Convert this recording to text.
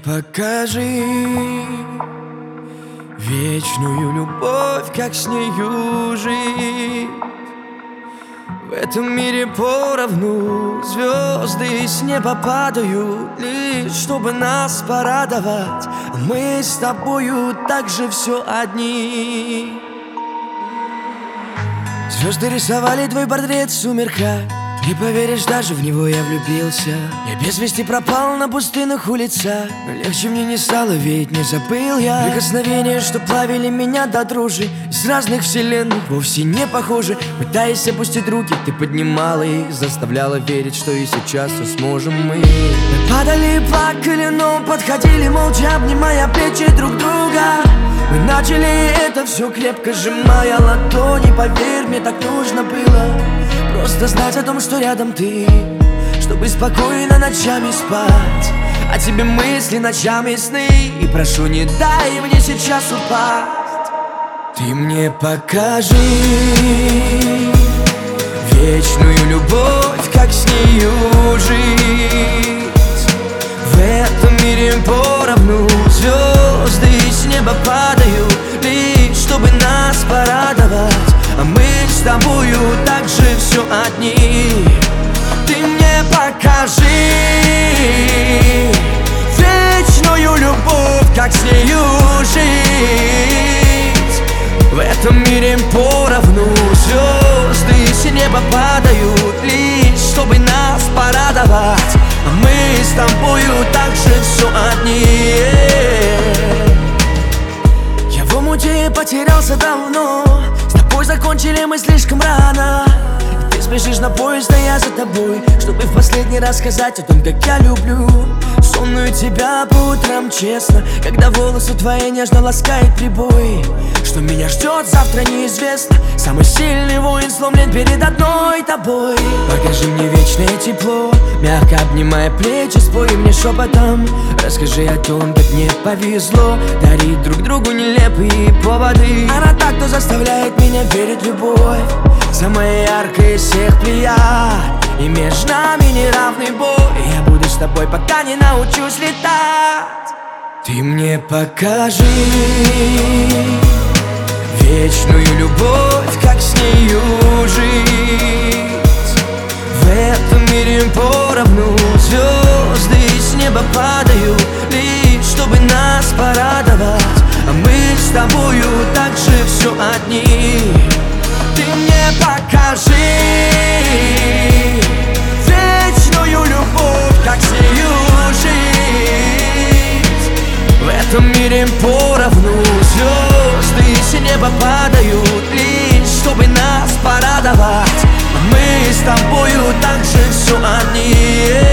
покажи вечную любовь, как с нею жить. В этом мире поровну звезды с неба падают, лишь чтобы нас порадовать, а мы с тобою также все одни. Звезды рисовали твой портрет в сумерках. Не поверишь, даже в него я влюбился. Я без вести пропал на пустынных улицах, но легче мне не стало, ведь не забыл я прикосновения, что плавили меня до дрожи. Из разных вселенных вовсе не похожи. Пытаясь опустить руки, ты поднимала их, заставляла верить, что и сейчас все сможем мы. Мы падали и плакали, но подходили молча, обнимая плечи друг друга. Мы начали это все крепко сжимая ладони. Поверь, мне так нужно было просто знать о том, что рядом ты, чтобы спокойно ночами спать. О тебе мысли, ночами сны, и прошу, не дай мне сейчас упасть. Ты мне покажи вечную любовь, как с нею жить. В этом мире поровну звезды с неба падают, лишь чтобы нас порадовать, а мы с тобою также все одни. Ты мне покажи вечную любовь, как с нею жить. В этом мире поровну звезды с неба падают, лишь чтобы нас порадовать, а мы с тобою также все одни. Я в омуте потерялся давно, с тобой закончили мы слишком рано. Ты спешишь на поезд, а я за тобой, чтобы в последний раз сказать о том, как я люблю сонную тебя по утрам честно, когда волосы твои нежно ласкает прибой. Что меня ждет завтра неизвестно. Самый сильный воин сломлен перед одной тобой. Покажи мне вечное тепло, мягко обнимая плечи, спой мне шепотом. Расскажи о том, как мне повезло дарить друг другу нелепые поводы. Она так, кто заставляет меня верить в любовь, самая яркая из всех плеяд, и между нами неравный бой. Я буду с тобой, пока не научусь летать. Ты мне покажи вечную любовь, как с нею жить. В этом мире поровну звезды с неба падают, лишь чтобы нас порадовать, а мы с тобою также все одни. Ты мне покажи вечную любовь, как с нею жить. В этом мире поровну звезды с неба падают, лишь чтобы нас порадовать, а мы с тобою также все одни.